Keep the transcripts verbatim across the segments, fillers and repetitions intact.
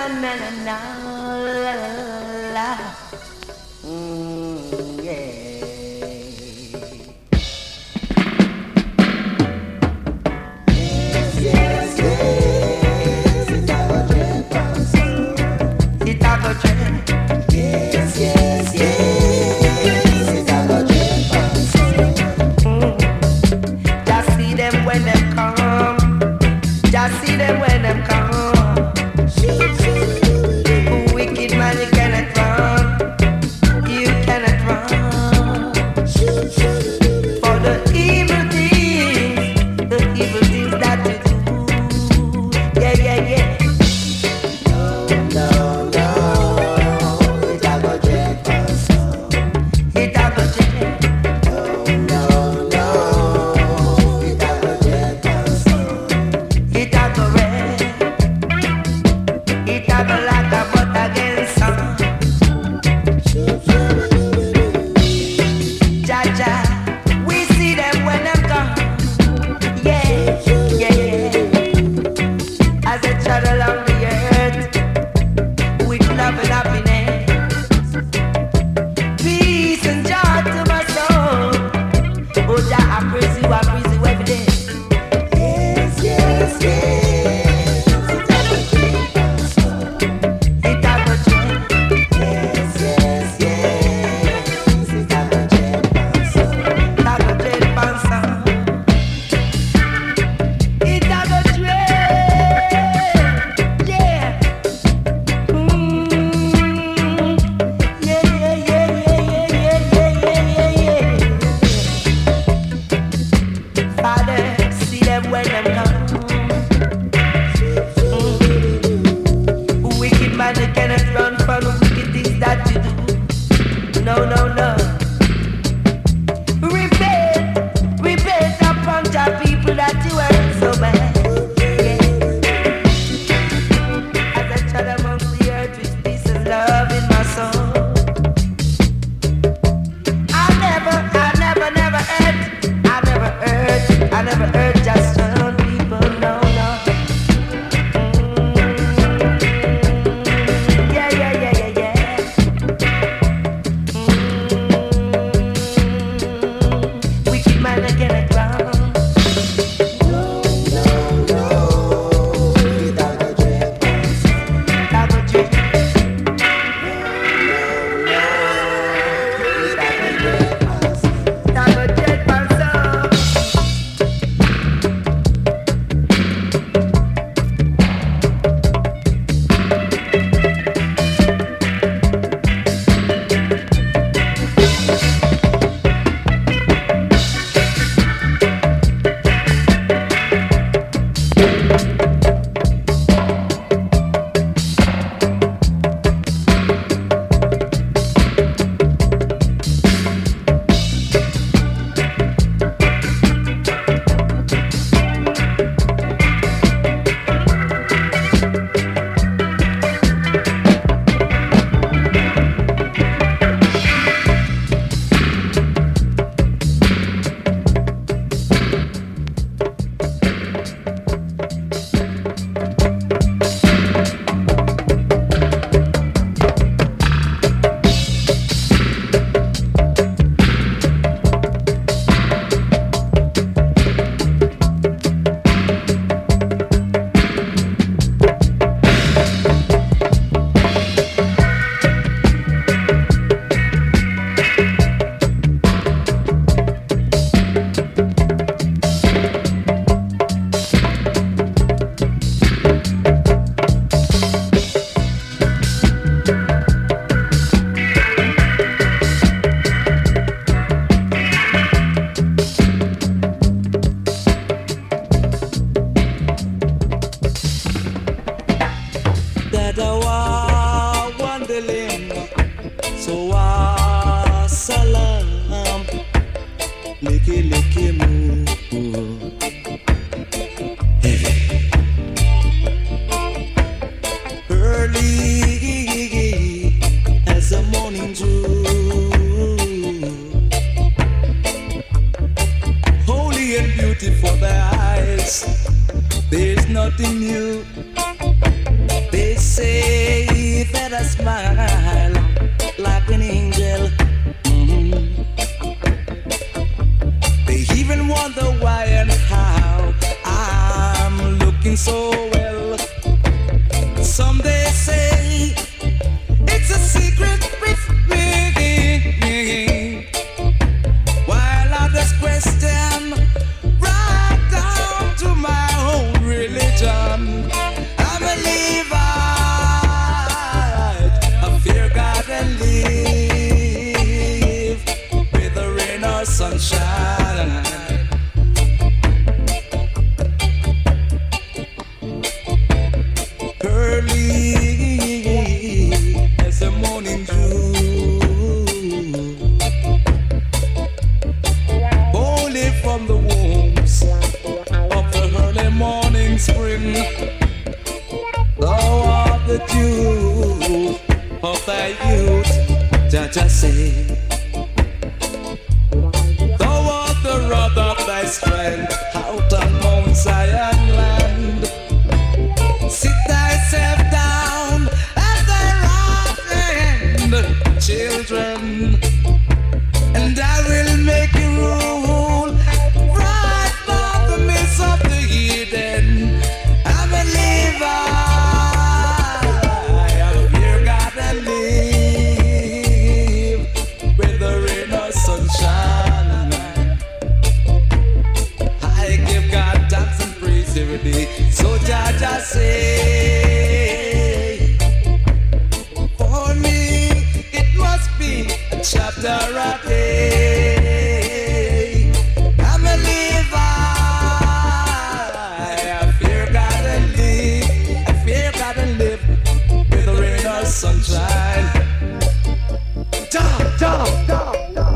na na na na la la la. Mm, yeah. Yes, yes, yes. It's our dream person. It's our dream. Yes, yes, yes. It's our dream person. Mm. Just see them when they come. Just see them when them come. Wicked man, you cannot run. You cannot run. For the evil things, the evil things that you do. Yeah, yeah, yeah. No, no, no. It a go check us. It a go check. No, no, no. It a go check us. It a go red. It a go like a butt against sun. Jaja, we see them when them come. Yeah, yeah, yeah. As they trot along the earth with love and happiness, peace and joy to my soul. Oh, Jah, I praise you, I praise you every day. Yes, yes, yes. It a go check. Yes, yes, yes. It a go check. It a go check, pansa. It a go check. Yeah. Mm. Yeah, yeah, yeah, yeah, yeah, yeah, yeah, yeah, yeah. Father, see them when them come. Mm. Wicked man, you cannot run from the wicked things that you do. No, no, no. Repent, repent upon the people that you hurt so bad. Yeah. As I tread amongst the earth with peace and love in my soul. I never, I never, never hurt. I never hurt. I never hurt just one people. No, no. Mm. Yeah, yeah, yeah, yeah, yeah. Mm. Wicked man, I cannot run. No, no, no. It a go check. It a go check. No, no, no. It a go check. It a go check, pansa. Dadawa wandeling so wa salam leke leke mu early as the morning dew, holy and beautiful for their eyes. There's nothing new. They say that I smile like an angel. Mm-hmm. They even wonder why and how I'm looking so well. Some they say it's a secret with me, while others question right down to my own religion. I'm a Levite, I fear God and live with the rain or sunshine. Early as the morning dew, holy from the wombs of the early morning spring. Thou art the dew of thy youth, Jaja say. Thou art the rod of thy strength out on Mount Zion land. Sit thyself down at thy right hand, children, and I will make you rule right from the midst of the heathen. I'm a Levi, I fear God and live with the rain or sunshine. I give God thanks and praise every day. So Jaja say, for me it must be a chapter a day. I'm a Levi, I fear God and live, I fear God and live with the rain or sunshine. Jump, jump, jump, jump.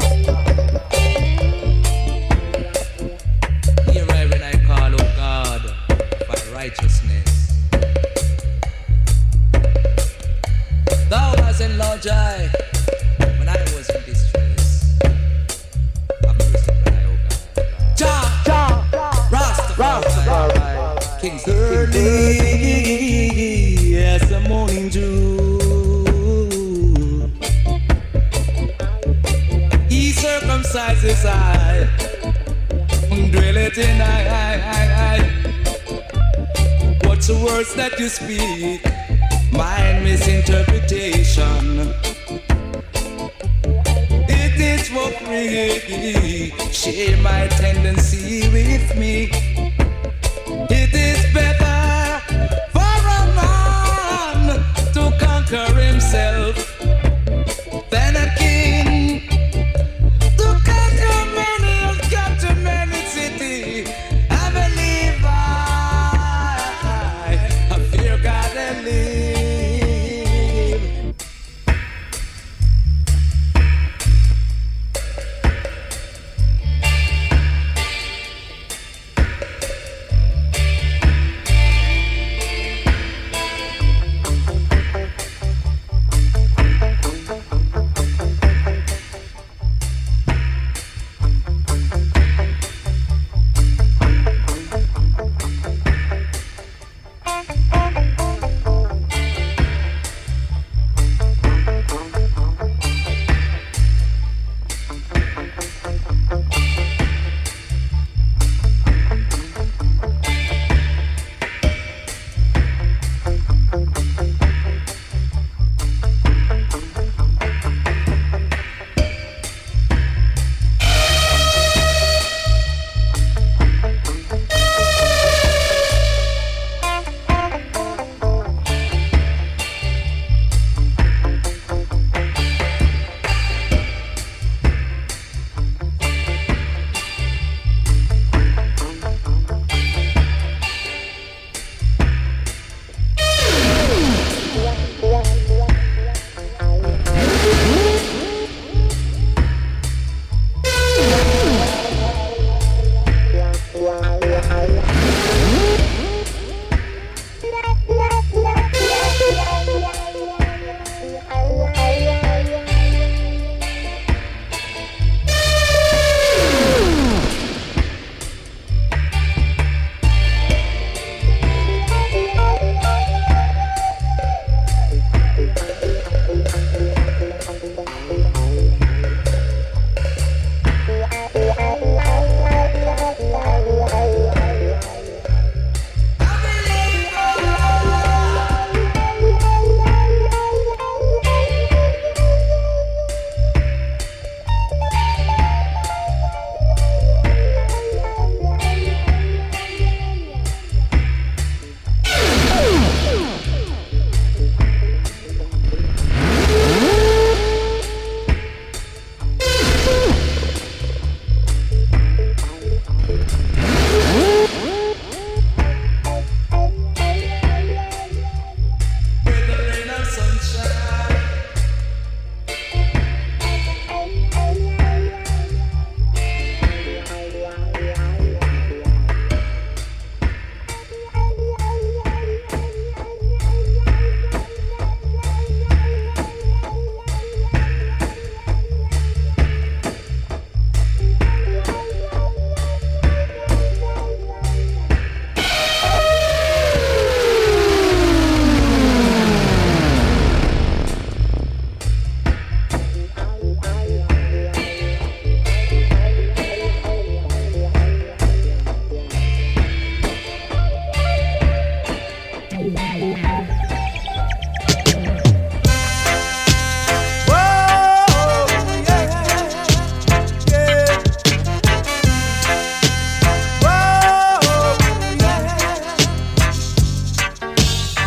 Hear I when I call, oh God, for righteousness. Thou hast enlarged I when I was in distress. Have mercy on I, oh God. Jah, Jah, Rastafari, Kings early as the morning dew. He circumcises I, dwelleth in I, I, I, I. What's the words that you speak? Mind misinterpretation. It is for free. Share my tendency with me. It is better for a man to conquer himself than a king to conquer many and capture many city. I believe I, I fear God and live.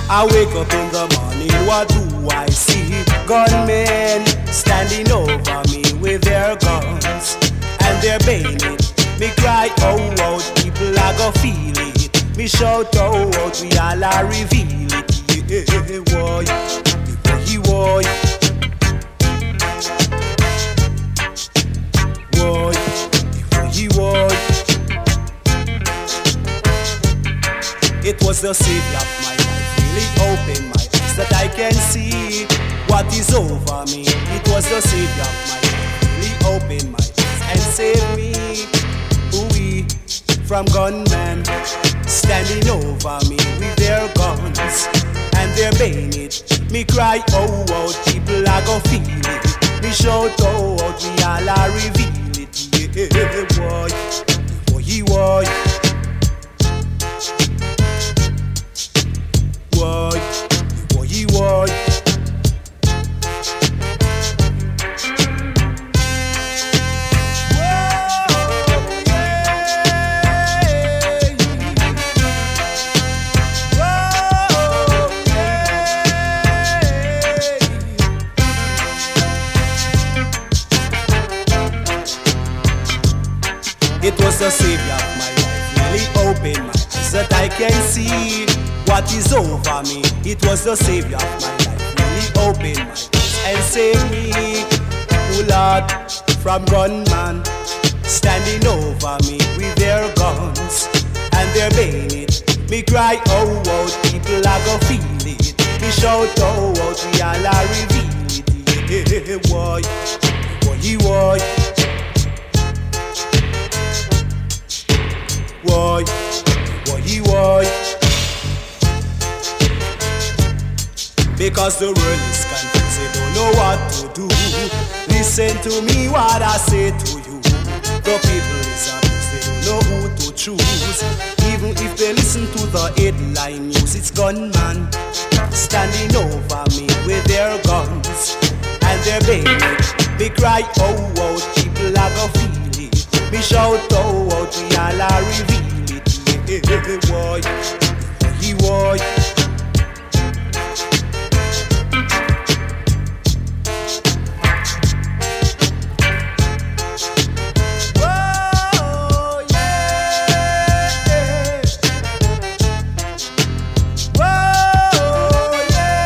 I wake up in the morning, what do I see? Gunmen standing over me with their guns and their bayonet. Me cry, oh, oh, people I go feel it. Me shout, oh, oh, we all a reveal it. Yeah, boy, boy, boy, boy, boy, boy. It was the savior of my life, really opened my eyes that I can see what is over me. It was the savior of my life, really opened my eyes and saved me. Ooh, from gunmen standing over me with their guns and their bayonet. Me cry, oh, oh, people I go feel it. Me shout, oh, oh, we all a reveal it. Yeah, boy, boy, boy, boy, boy, boy. It was the savior of my life, really opened my eyes that I can see what is over me. It was the savior of my life, really opened my eyes and saved me. Oh Lord, from gunmen standing over me with their guns and their bayonet. Me cry, oh, oh, people I go feel it. Me shout, oh, oh, we all a reveal it. Yeah, boy, boy, boy. Why, why, why? Because the world is confused, they don't know what to do. Listen to me, what I say to you. The people is abused, they don't know who to choose. Even if they listen to the headline news, it's gunmen standing over me with their guns and their bayonet. They cry, oh, oh, people are gonna feel it. Me shout, oh, oh, we all a reveal it. Yeah, boy, boy, boy. Whoa, yeah. Whoa,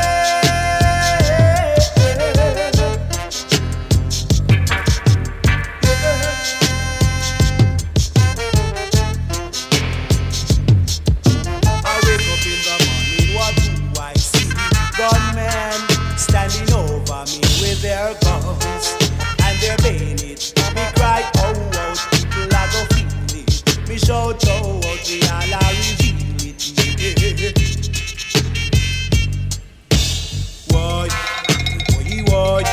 standing over me with their guns and their bayonets. Me cry, oh, oh, people I go feel it. Me shout, oh, oh, they all a reveal it. Yeah. Why, why, why?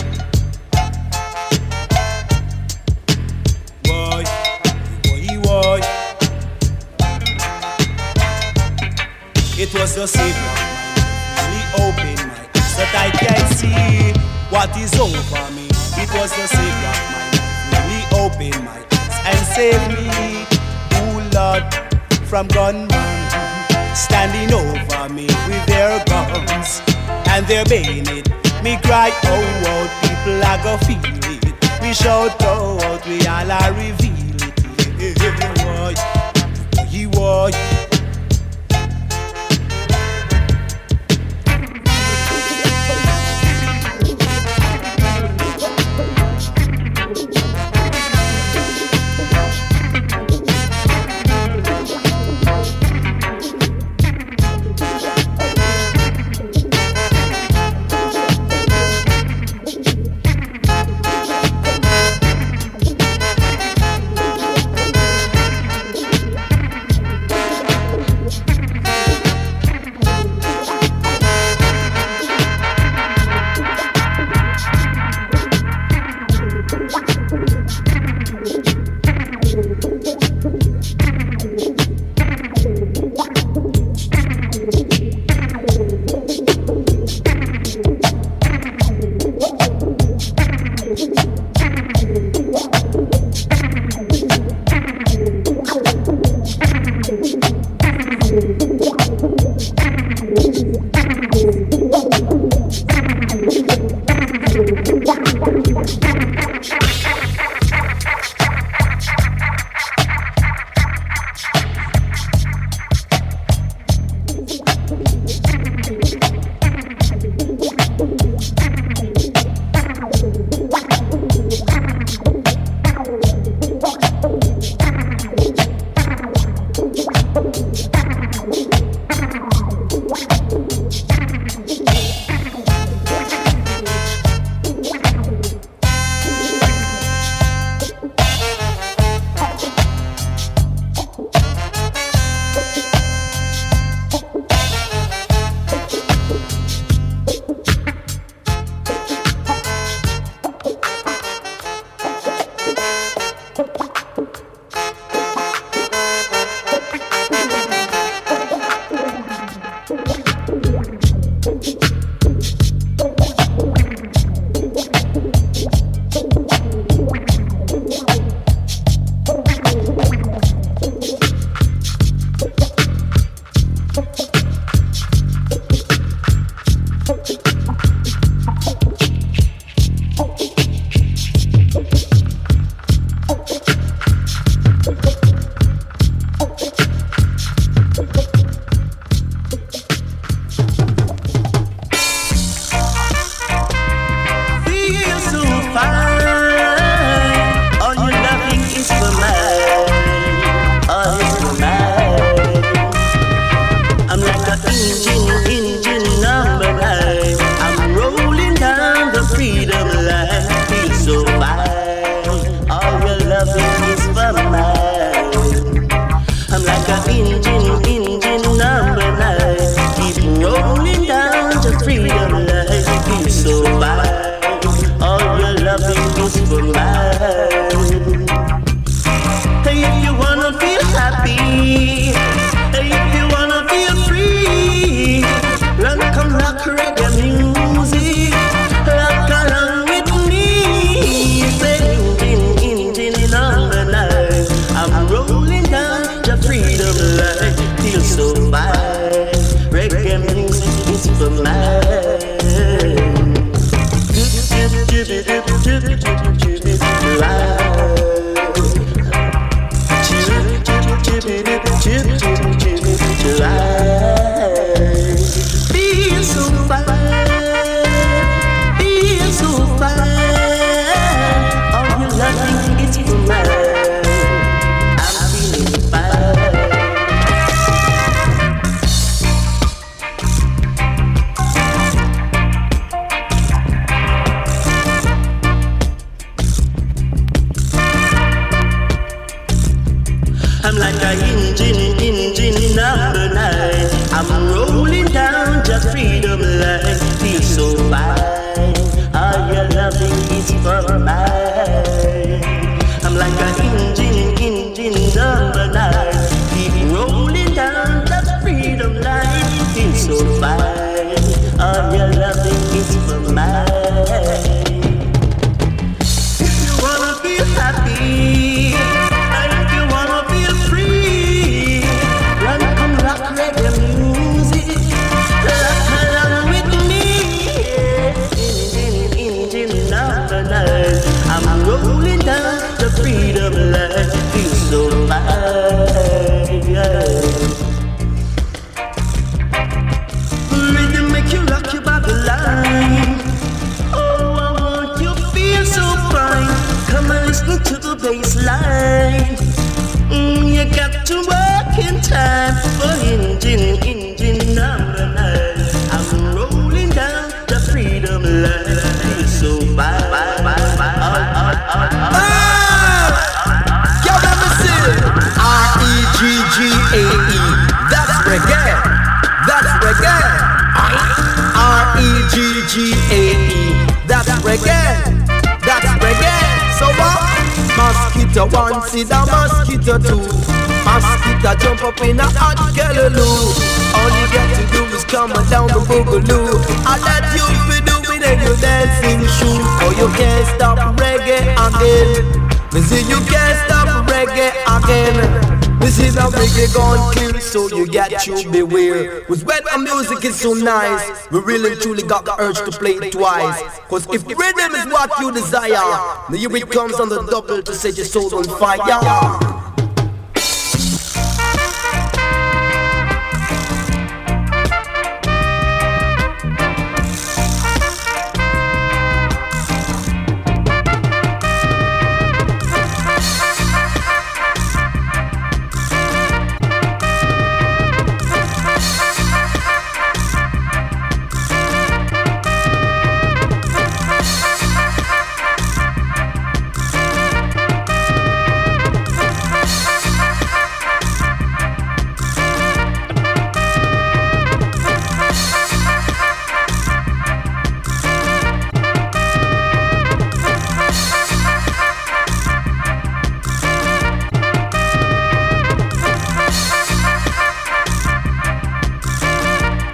Why, why, why? It was the savior, really opened my eyes that I can see what is over me. It was the savior of my life, really opened my eyes and saved me. Oh Lord, from gunmen standing over me with their guns and their bayonet. Me cry, oh, oh, people I go feel it. Me shout, oh, oh, we all a reveal it. Yeah, boy, boy, boy. Me see you can't stop reggae again. This is how reggae gone kill, so you got to beware. Cause when our music is so nice, we really truly got the urge to play it twice. Cause if rhythm is what you desire, then here it comes on the double to set your soul on fire.